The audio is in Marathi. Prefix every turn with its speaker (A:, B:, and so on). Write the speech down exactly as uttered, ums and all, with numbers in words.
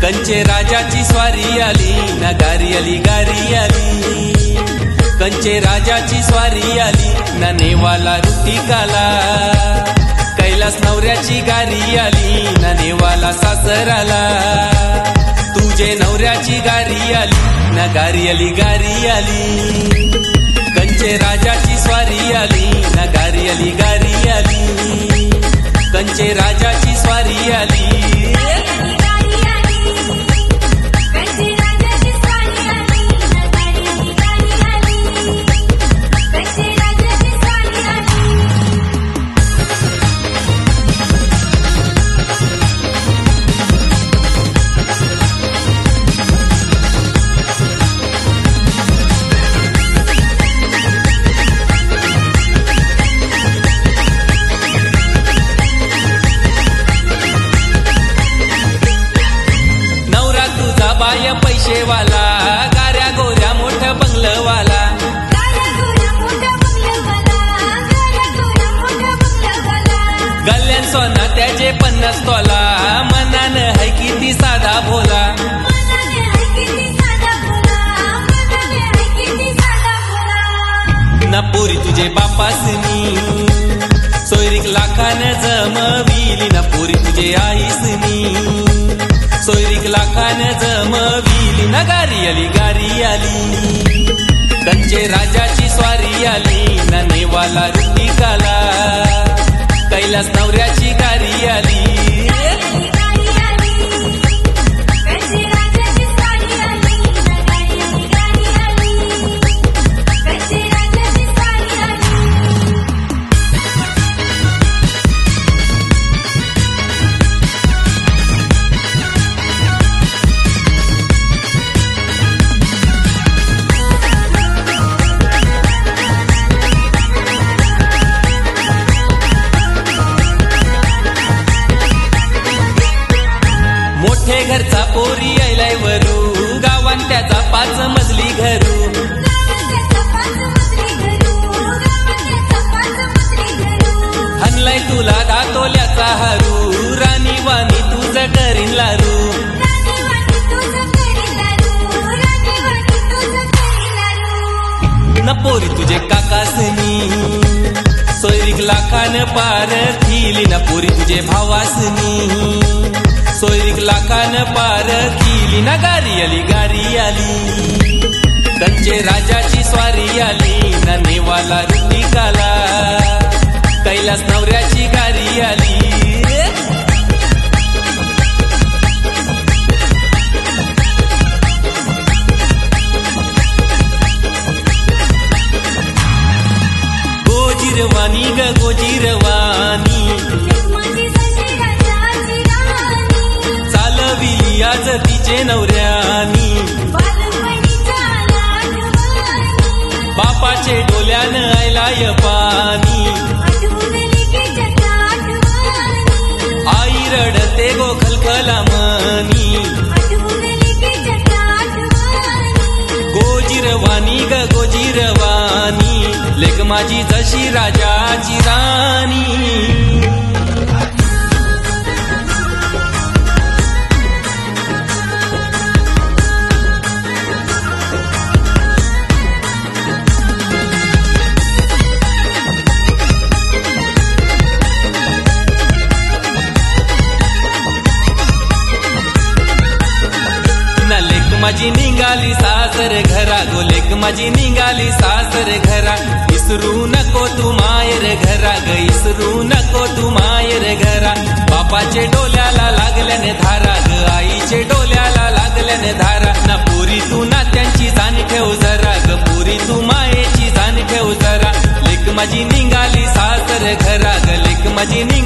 A: कंचे राजाची स्वारी आली ना गारी आली गारी आली, कंचे राजाची स्वारी आली ना नेवाला ऋतिकाला, कैलास नवऱ्याची गारी आली ना नेवाला सासराला, तुझे नवऱ्याची गारी आली ना गारी आली गारी आली, कंचे राजाची स्वारी आली ना गारी आली गारी आली, कंचे राजाची स्वारी आली। बाय पैशेवाला, गाऱ्या गोऱ्या मोठ्या बंगलवाला, गल्ल्यान सोना त्याचे पन्नास तोला, मनान है किती साधा भोला, ना पोरी तुझे बापासनी सोयरीक लाखान जमविली, ना पोरी तुझे आईसनी सोयरीक लाखान जमविली ना गारी आली गारी आली, कंचे राजाची स्वारी आली ना नेवाला ऋतिकाला, कैलास नवऱ्याची गारी आली। मोठे घरचा पोरी आयलाय वरू, गावान त्याचा पाच मजली घरू, हनलाय तुला दातोल्याचा हरू, राणी वाणी तुझं करीन लारू, न पोरी तुझे काकासनी सोयरीक लाखान पार थिली, न पोरी तुझे भावासनी सोयरीक लाखान पार किली ना गारी आली गारी आली, कंचे राजाची स्वारी आली ना नेवाला ऋतिकाला, कैलास नवऱ्याची गारी आली। गोजिरवाणी ग गोजिरवाणी, चालविली आज तिचे नवऱ्यानी, बापाचे डोल्यान आयलाय पाणी, आई रडते गो खलखला मनी, गोजिरवाणी ग गोजिरवाणी, लेक माझी जशी राजाची राणी। माझी निघाली सासर घरा, गोलेक माझी निघाली सासर घरा, इसरू नको तू मायर घरा ग, इसरू नको तू मायर घरा, बापाचे डोल्याला लागल्याने धारा ग, आईचे डोल्याला लागल्याने धारा, ना पुरी तू नात्यांची जाण ठेव जरा ग, पुरी तू मायेची जाण ठेव जरा, लेक माझी निघाली सासर घरा ग, लेक माझी